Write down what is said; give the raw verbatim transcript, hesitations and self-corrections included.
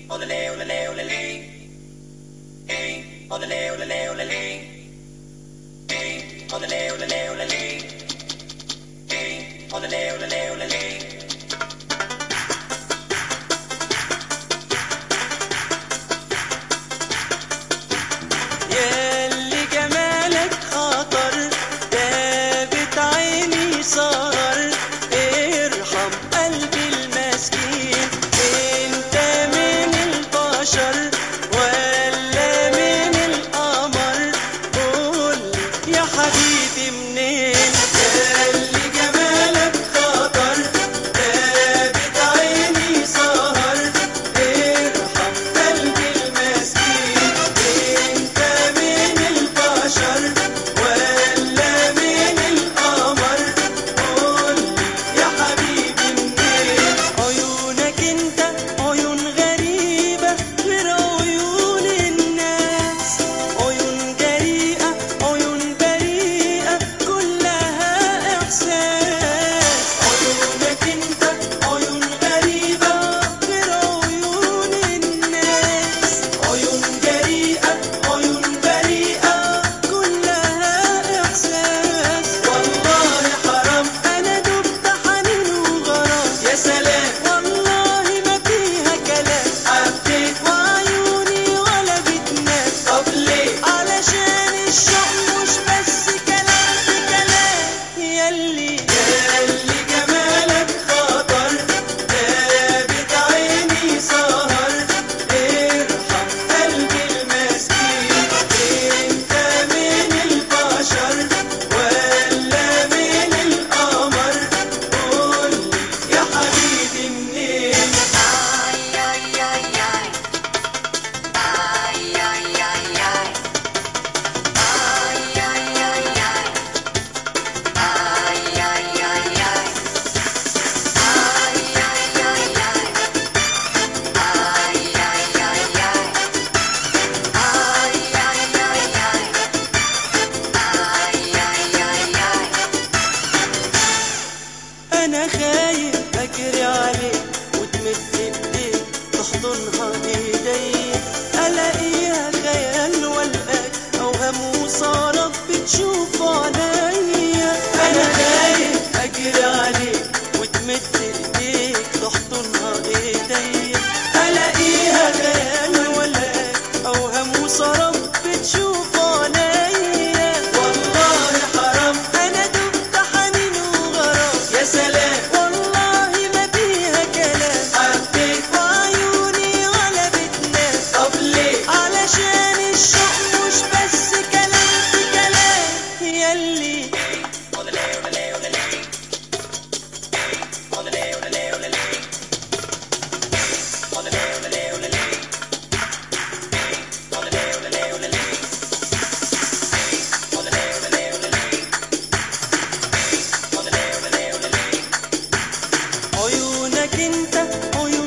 olele, olele, olele. Hey, olele, olele, olele. Hey, olele, olele, olele. Hey, olele, olele, olele. ياللي جمالك خطر دابت عيني سهر ارحم قلبي المسكين انت من البشر ولا من القمر قولي يا حبيبي منين ياللي جمالك خطر دابت عيني سهر ارحم قلبي المسكين انت من البشر ولا من القمر قولي يا حبيبي منين عيونك انت عيون غريبة غير عيون الناس عيون جريئة عيون بريئة كلها احساس عيونك انت عيون غريبة غير عيون الناس عيون جريئة عيون بريئة كلها احساس والله حرام انا دبت حنين وغرام يا سلام والله ما فيها كلام حبيت وعيوني ولا بتنام طب ليه علشان الشوق مش بس كلام في كلام ياللي ياللي جمالك خطر دابت عيني سهر ارحم قلبي المسكين انت من البشر ولا من القمر قولي يا حبيبي منين انا خايف اجري عليك وتمد ايديك تحضنها ايديا الاقيها خيال والقاك اوهام وصارت بتشوف عليا انا خايف اجري عليك وتمد ايديك تحضنها ايديا الاقيها خيال والقاك اوهام وصارت بتشوف عليا والله حرام انا دبت حنين وغرام يا سلام والله ما فيها كلام حبيت وعيوني ولا بتنام طب ليه علشان الشوق مش بس كلام في كلام ياللي Olele, olele, olele. Hey, olele, olele, olele. Hey, olele, olele, olele. Hey, olele, olele, olele. Hey, olele, olele, olele. Hey, olele, olele, olele. عيونك انت عيون